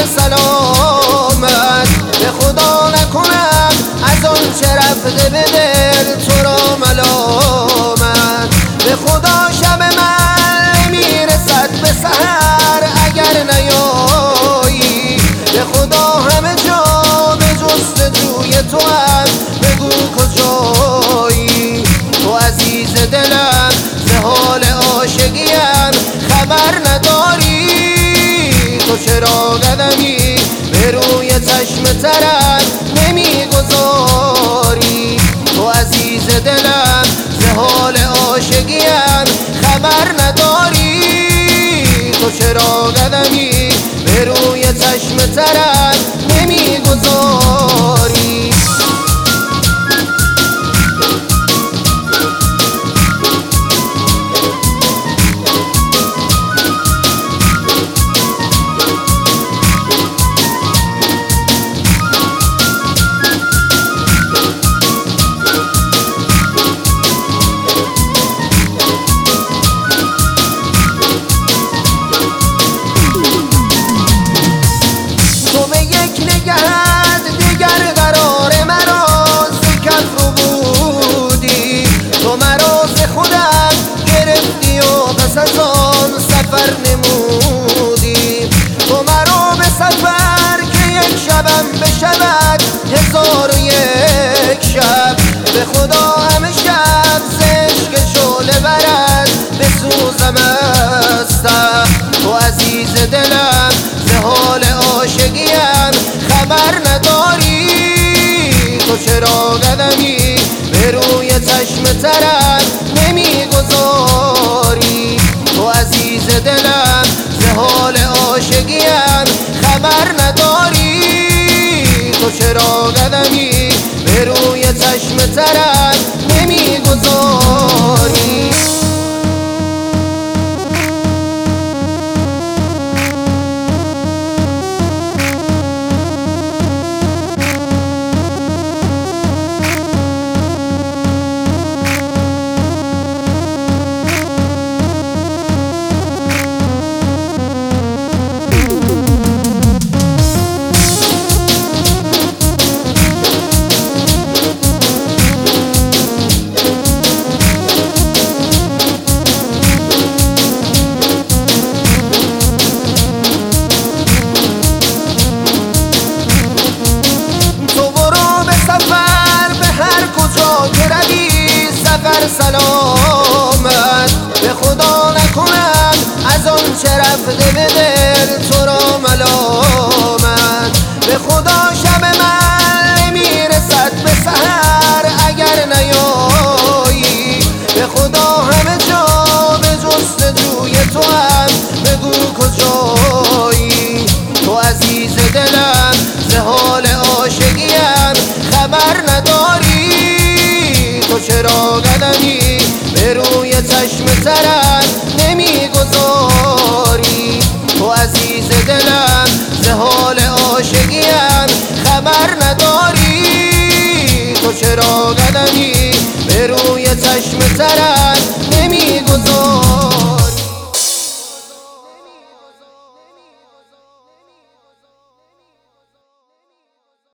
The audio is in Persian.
سلامت. به خدا نکنم از آن چه رفته به دل تو را ملامت. به خدا شب من نمیرسد به سحر اگر نیایی. به خدا همه جا به جستجوی تو هم، بگو کجایی. تو عزیز دلم ز حال عاشقیم خبر نداری. تو چرا قدمی به روی چشم ترم نمیگذاری. تو عزیز دلم ز حال عاشقیم خبر نداری. تو چرا قدمی به روی چشم ترم نمیگذاری. نگهت دیگر قرار مرا ز کف رو بودی. تو مرا ز خودم گرفتی و پس از آن سفر نمودی. تو مرا به سفر که یک شبم بشود 1001 شب. به خدا همه شب ز عشق شعله برد بسوزم هستم. تو عزیز دلم ز حال عاشقیم خبر نداری. تو چرا قدمی به روی چشم ترم نمیگذاری. تو عزیز دلم ز حال عاشقیم خبر نداری. تو چرا قدمی به روی چشم ترم نمیگذاری. سلامت. به خدا نکنم از آن چه رفته به دل تو را ملامت. به خدا شب من نمیرسد به سحر اگر نیایی. به خدا همه جا به جستجوی تو هم، بگو کجایی. تو عزیز دلم ز حال عاشقیم خبر نداری. تو چرا قدمی به روی چشم ترم نمیگذاری. تو عزیز دلم ز حال عاشقیم خبر نداری. تو چرا قدمی به روی چشم ترم